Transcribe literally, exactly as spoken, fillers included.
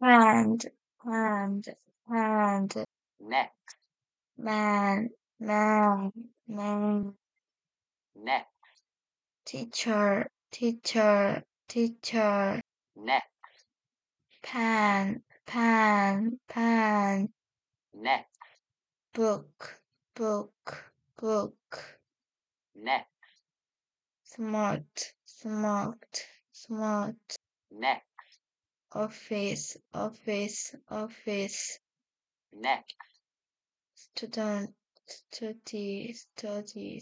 hand, hand, hand, next, man, man, man, next, teacher, teacher, teacher, next, pan, pan, pan, next, book, book, book, next, smart, smart, smart, next, office, office, office, next, student, study, study,